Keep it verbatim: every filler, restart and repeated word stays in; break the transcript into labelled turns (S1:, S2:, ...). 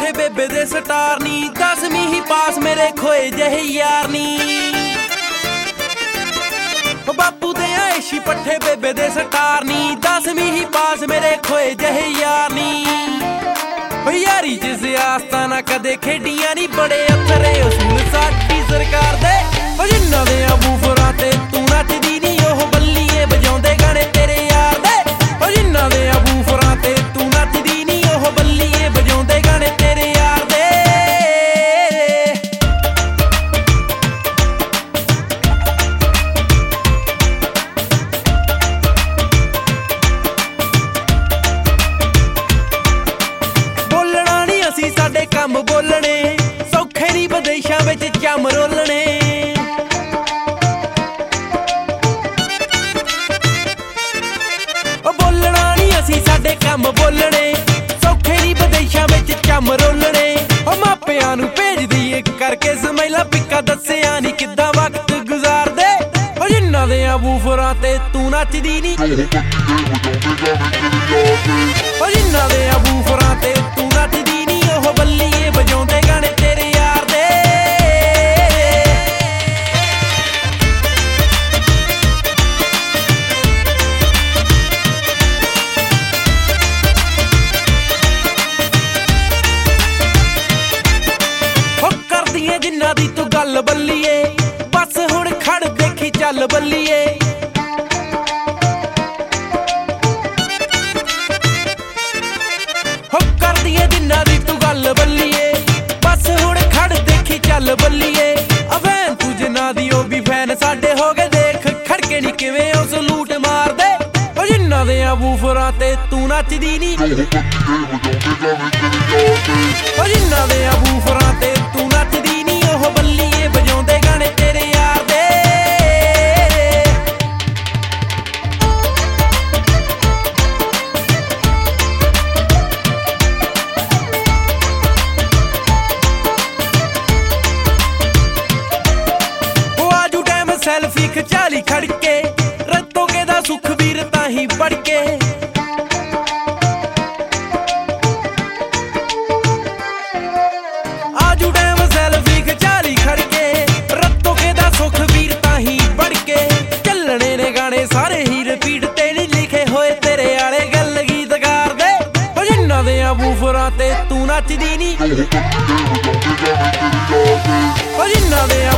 S1: ਪੱਠੇ ਬੇਬੇ ਦੇ ਸਟਾਰ ਨੀ, ਦਸਵੀਂ ਹੀ ਪਾਸ ਮੇਰੇ ਖੋਏ ਜਿਹੇ ਯਾਰ ਨੀ। ਬਾਪੂ ਦੇ ਆਏਸ਼ੀ ਪੱਠੇ ਬੇਬੇ ਦੇ ਸਟਾਰ ਨੀ, ਦਸਵੀਂ ਹੀ ਪਾਸ ਮੇਰੇ ਖੋਏ ਜਿਹੇ ਯਾਰ ਨੀ। ਯਾਰੀ ਚ ਸਿਆਸਤਾਂ ਨਾ ਕਦੇ ਖੇਡੀਆਂ ਨੀ, ਬੜੇ ਅਥਰੇ ਅਸੂਲ ਸਾਡੀ ਸਰਕਾਰ ਦੇ। ਉਹ ਜਿੰਨਾਂ ਦੇ ਬੂਫਰਾਂ ਤੇ ਤੂੰ ਨੱਚਦੀ ਨੀ, ਉਹ ਬੱਲੀਏ ਵਜਾਉਂਦੇ ਗਾਣੇ ਤੇਰੇ ਯਾਰ ਦੇ। ਉਹ ਜਿੰਨਾਂ ਦੇ ਬੂਫਰਾਂ ਤੇ ਤੂੰ ਨੱਚਦੀ ਨੀ, ਉਹ ਬੱਲੀਏ ਵਜਾਉਂਦੇ ਗਾਣੇ ਤੇਰੇ ਯਾਰ ਦੇ। ਬੋਲਣਾ ਨੀ ਅਸੀਂ ਸਾਡੇ ਕੰਮ ਬੋਲਣੇ, ਸੌਖੇ ਨੀ ਵਿਦੇਸ਼ਾਂ ਵਿੱਚ ਚੰਮ ਰੋਲਣੇ। ਸਾਡੇ ਕੰਮ ਬੋਲਣੇ, ਸੌਖੇ ਨੀ ਵਿਦੇਸ਼ਾਂ ਵਿੱਚ ਚੰਮ ਰੋਲਣੇ। ਉਹ ਮਾਪਿਆਂ ਨੂੰ ਭੇਜਦੀ ਏ ਕਰਕੇ ਸਮੈਲਾ, ਪਿੱਕਾ ਦੱਸਿਆ ਨੀ ਕਿੱਦਾਂ ਵਕਤ ਗੁਜ਼ਾਰਦੇ। ਉਹ ਜਿੰਨਾਂ ਦੇ ਬੂਫਰਾਂ ਤੇ ਤੂੰ ਨੱਚਦੀ ਨੀ, ਉਹ ਜਿੰਨਾਂ ਦੇ ਬੂਫਰਾਂ ਤੇ ਤੂੰ ਨੱਚਦੀ ਨੀ, ਉਹ ਬੱਲੀਏ ਵਜਾਉਂਦੇ ਗਾਣੇ ਤੇਰੇ ਯਾਰ ਦੇ। ਜਿੰਨਾਂ ਦੀ ਤੂੰ ਗੱਲ ਬੱਲੀਏ, ਬਸ ਹੁਣ ਖੜ ਦੇਖੀ ਚੱਲ ਬੱਲੀਏ। ਹੋ ਕਰਦੀ ਏ ਜਿੰਨਾਂ ਦੀ ਤੂੰ ਗੱਲ ਬੱਲੀਏ, ਬਸ ਹੁਣ ਖੜ ਦੇਖੀ ਚੱਲ ਬੱਲੀਏ। ਅਵੈਨ ਤੂੰ ਜਿੰਨਾਂ ਦੀ ਉਹ ਵੀ ਫੈਨ ਸਾਡੇ ਹੋ ਗਏ, ਦੇਖ ਖੜਕੇ ਨੀ ਕਿਵੇਂ ਉਹ ਸਲੂਟ ਮਾਰਦੇ। ਉਹ ਜਿੰਨਾਂ ਦੇ ਬੂਫਰਾਂ ਤੇ ਤੂੰ ਨੱਚਦੀ ਨੀ, ਉਹ ਜਿੰਨਾਂ ਦੇ ਬੂਫਰਾਂ ਤੇ ਤੂੰ ਨੱਚਦੀ ਨੀ, ਉਹ ਬੱਲੀਏ ਵਜਾਉਂਦੇ ਗਾਣੇ ਤੇਰੇ ਯਾਰ ਦੇ। ਉਹ ਆਜੂ ਟਾਈਮ ਸੈਲਫੀ ਖਿਚਾਲੀ ਖੜਕੇ, ਰੱਤੋਗੇ ਦਾ ਸੁਖਵੀਰ ਤਾਂ ਹੀ ਵੜ ਕੇ। ਆਜੂ ਟਾਈਮ ਸੈਲਫੀ ਖਿਚਾਲੀ ਖੜਕੇ, ਰੱਤੋਗੇ ਦਾ ਸੁਖਵੀਰ ਤਾਂ ਹੀ ਵੜ ਕੇ। ਚੱਲਣੇ ਨੇ ਗਾਣੇ ਸਾਰੇ ਹੀ ਰਿਪੀਟ ਤੇ ਨੀ ਲਿਖੇ ਹੋਏ ਤੇਰੇ ਆਲੇ ਗੱਲ ਗੀਤਕਾਰ ਦੇ। ਉਹ ਜਿੰਨਾਂ ਦੇ ਬੂਫਰਾਂ ਤੇ ਤੂੰ ਨੱਚਦੀ ਨੀ, ਉਹ ਜਿੰਨਾਂ ਦੇ